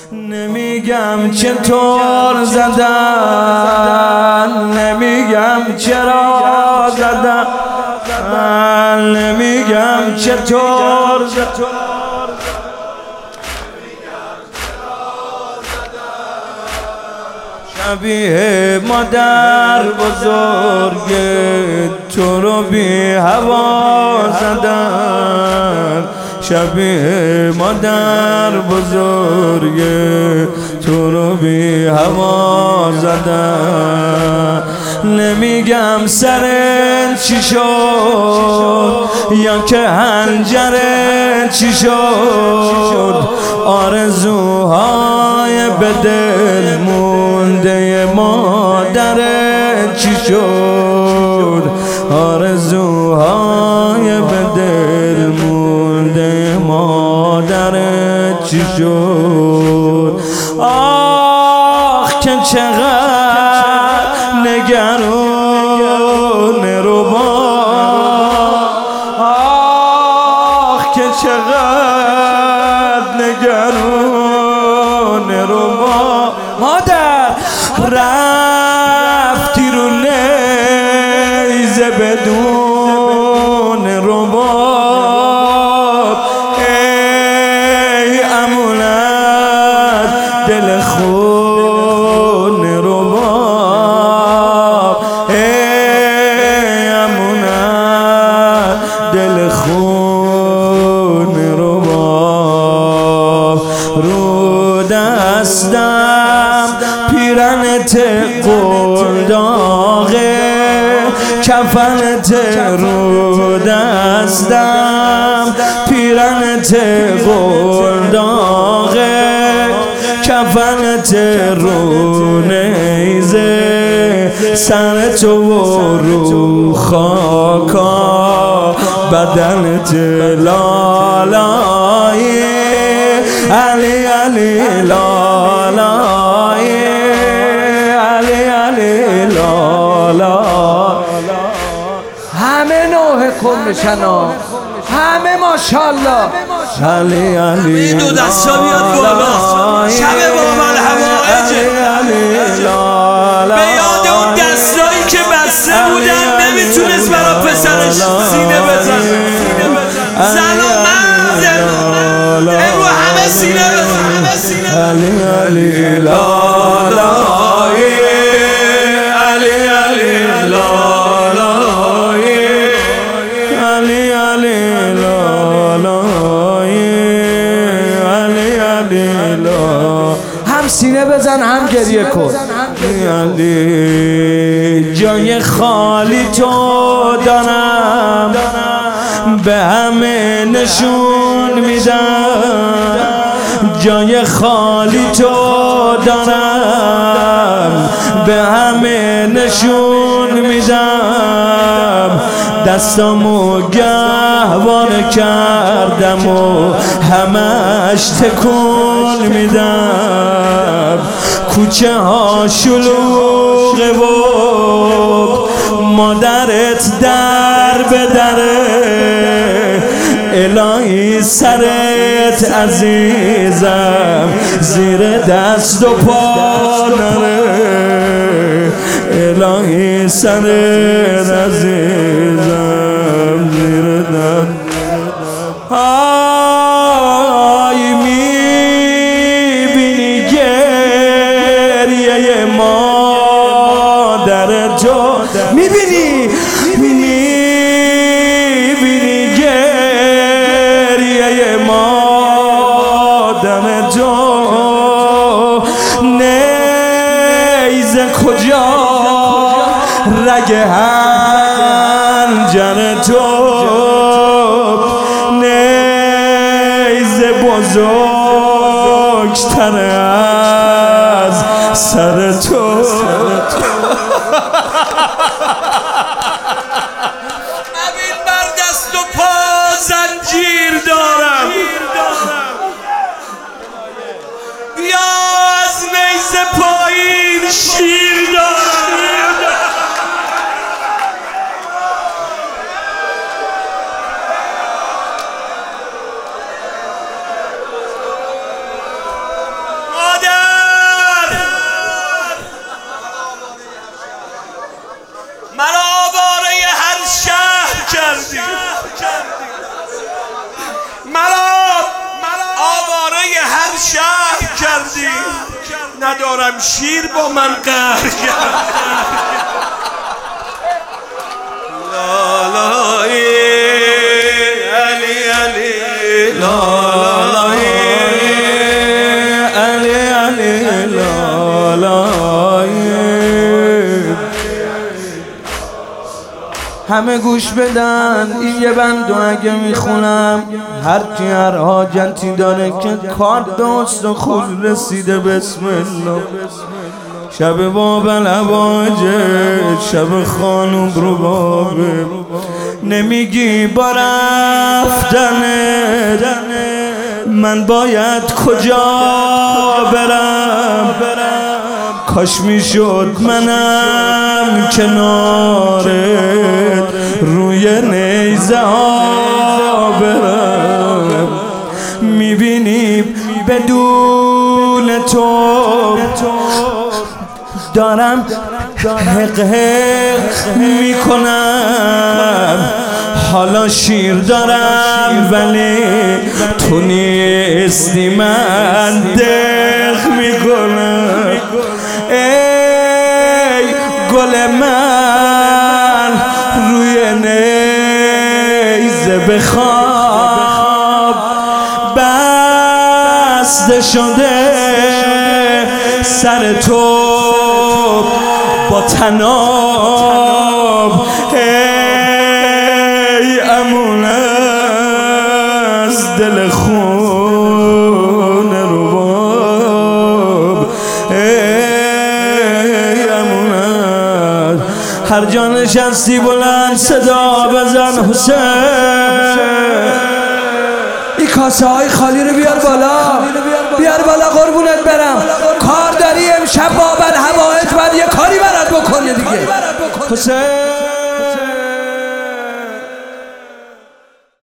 نمیگم چطور زدن، نمیگم چرا زدن، نمیگم چطور زدن، شبیه مادر بزرگ تو رو بی هوا زدن، شبیه مادر بزرگ تو رو بی هوا زدن. نمیگم سر چی شد یا که هنجره چی شد، آرزوهای به دل مونده مادر چی شد، آرزوهای به دل مونده مادر چی شد. آخ که چقدر نگران ربا، آخ که چقدر نگران ربا، مادر رفتی رو نیزه بدون رباب، ای امونت دل خون رباب، ای امونت دل خون رباب. رو دستم پیرنت قلداغه، کفنت رو دستم پیرنت قلداغه، کفنت رو نیزه، سر تو رو خاکا، بدنت لالایی، علی علی لالایی، علی علی لالا. همه نوع کمشنا، همه ماشاءالله، علی علی این دو دستا بیاد بالا، شب بابل هوایجه، به یاد اون دستایی که بسته بودن نمیتونست برا پسرش سینه بزنه. زن و مرد امرو همه سینه بزن، همه سینه بزن. علی علی لالای، علی علی لالای، علی علی لالای، علی علی لا. هم سینه بزن هم گریه کن. علی جای خالی تو دارم، به همه نشون میدم، جای خالی تو دارم، به همه نشون میدم، دستامو گهواره کردم و همش تکون میدم، کوچه ها شلوغه و مادرت در به دره، الهی سرت عزیزم زیر دست و پا نره، الهی سرت عزیزم زیر دست. آی میبینی گریه مادر تو، میبینی گریه مادر تو، نیزه کجا رگ هنجر تو، نیزه بزرگتر از سر تو. ببین بر دست و پا زنجیر دارم، بیا از نیزه پایین شیر دارم. ندارم شیر با من قهر کرد لا لا علی علی لا لا علی علی لا لا همه گوش بدن این یه بند و اگه میخونم هر کی هر حاجتی داره که کار دست و خود رسیده بسم الله شب باب الحواجت شب خانم رو بابه نمیگی با رفتنه من باید کجا برم کاش میشد منم کنارت روی نیزه ها برم میبینیم بدون تو دارم حق میکنم حالا شیر دارم ولی تو نیستی من دق میکنم ای گل من روی نیزه بخواب بسته شده سر تو با تناب ای امون از دل خون رباب ای امون از هر جا نشستی بلند صدا بزن حسین این کاسه های خالی رو بیار بالا قربونت برم کار داری امشب باب الحوائج باید یه کاری برات بکنه دیگه حسین